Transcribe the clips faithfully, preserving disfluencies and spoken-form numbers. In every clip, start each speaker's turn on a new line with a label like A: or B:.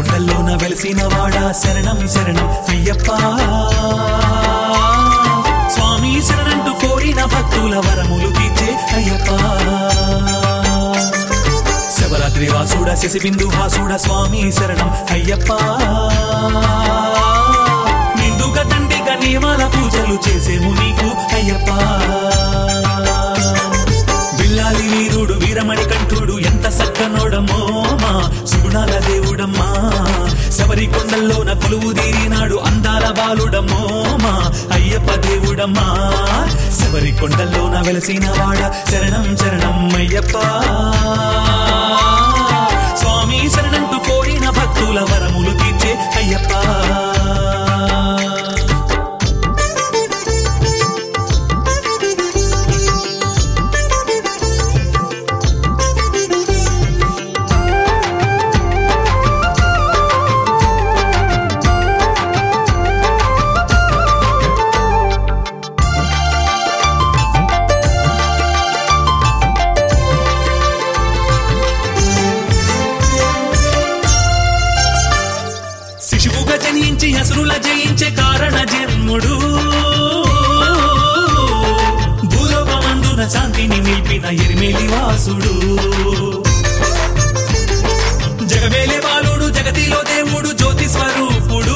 A: కొండల్లోన వెలిసిన వాడా శరణం శరణం అయ్యప్ప స్వామి శరణంటూ కోరిన భక్తుల వరములు తీర్చే అయ్యప్ప శివరాత్రి వాసుడ శశిబిందు హాసుడ స్వామి శరణం అయ్యప్ప నిండుగా దండిగా నియమాల పూజలు చేసేము నీకు అయ్యప్ప విల్లాలి వీరుడు వీరమణి కంఠుడు ఎంత సక్కనోడమ్మో మా సుగుణాల దేవుడమ్మా శబరి కొండల్లోన కొలువు తీరినాడు అందాల బాలుడమ్మో మా అయ్యప్ప దేవుడమ్మా శబరి కొండల్లోన వెలసిన వాడ శరణం శరణం అయ్యప్ప స్వామి శరణంటూ కోరిన భక్తుల వరములు తీర్చే అయ్యప్ప శిశువుగా జనించి అసురుల జయించే కారణ జన్ముడు భూలోకమందున శాంతిని నిలిపిన ఎరిమేలి వాసుడు జగమేలే బాలుడు జగతిలో దేవుడు జ్యోతి స్వరూపుడు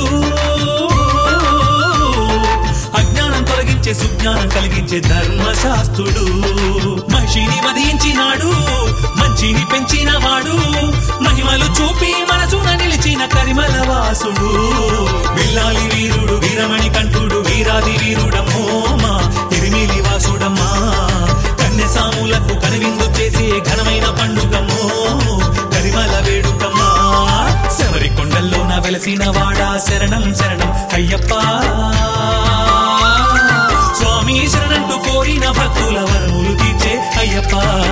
A: అజ్ఞానం తొలగించే సుజ్ఞానం కలిగించే ధర్మశాస్త్రుడు మహిషిని వధించినాడు మంచిని పెంచిన వాడు మహిమలు చూపి మనసున నిలిచిన కరిమల వాసుడు విల్లాలి వీరుడు వీరమణి కంఠుడు వీరాది వీరుడమ్మో మా ఎరిమేలి వాసుడమ్మా కన్యసాములకు కనువిందు చేసే ఘనమైన పండుగమ్మో కరిమల వేడుకమ్మా శబరి కొండల్లోన వెలసిన వాడా శరణం శరణం అయ్యప్ప స్వామి శరణంటూ కోరిన భక్తుల వరములు తీర్చే అయ్యప్ప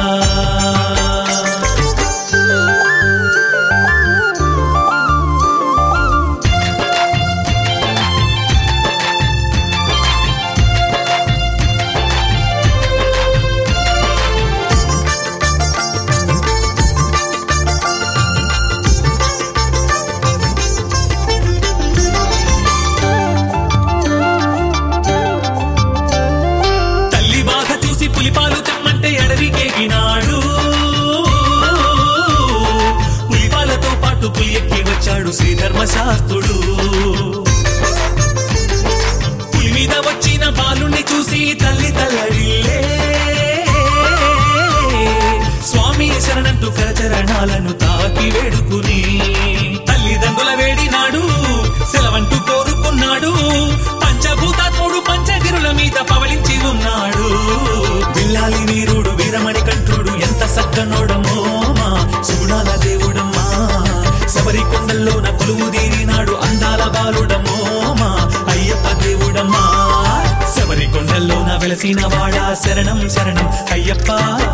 A: పులిపాలు తెమ్మంటే అడవికేగినాడు పులిపాలతో పాటు పులి ఎక్కి వచ్చాడు శ్రీధర్మశాస్త్రుడు పులి మీద వచ్చిన బాలుణ్ణి చూసి తల్లి తల్లడిల్లే స్వామి శరణంటూ కరచరణాలను తాకి వేడుకుని తల్లిదండ్రుల వేడినాడు సెలవంటూ కోరుకున్నాడు పంచభూతాత్ముడు పంచగిరుల మీద పవళించి ఉన్నాడు విల్లాలి వీరుడు వీరమణి కంఠుడు ఎంత సక్కనోడమ్మో మా సుగుణాల దేవుడమ్మా శబరి కొండల్లోన కొలువు తీరినాడు అందాల బాలుడమ్మో మా అయ్యప్ప దేవుడమ్మా శబరి కొండల్లోన వెలసిన వాడా శరణం శరణం అయ్యప్ప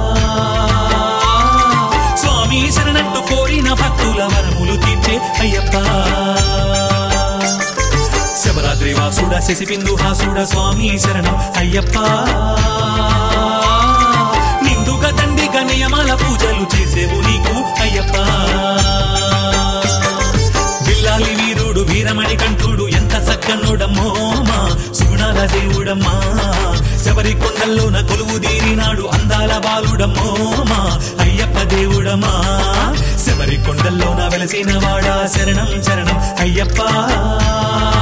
A: స్వామి శరణంటూ కోరిన భక్తుల వరములు తీర్చే అయ్యప్ప శబరాద్రి వాసుడ శశిబిందు హాసుడ స్వామి శరణం అయ్యప్ప నిండుగా దండిగా నియమాల పూజలు చేసేవు నీకు అయ్యప్ప విల్లాలి వీరుడు వీరమణి కంఠుడు ఎంత సక్కనోడమ్మో మా సుగుణాల దేవుడమ్మా శబరి కొండల్లోన కొలువు తీరినాడు అందాల బాలుడమ్మో మా అయ్యప్ప దేవుడమ్మా శబరి కొండల్లోన వెలసిన వాడా శరణం శరణం అయ్యప్ప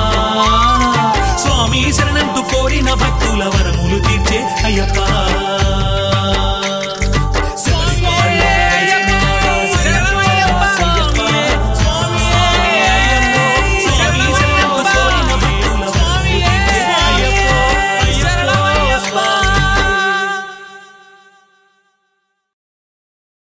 A: స్వామి శరణంటూ కోరిన భక్తుల వరములు తీర్చే అయ్యప్ప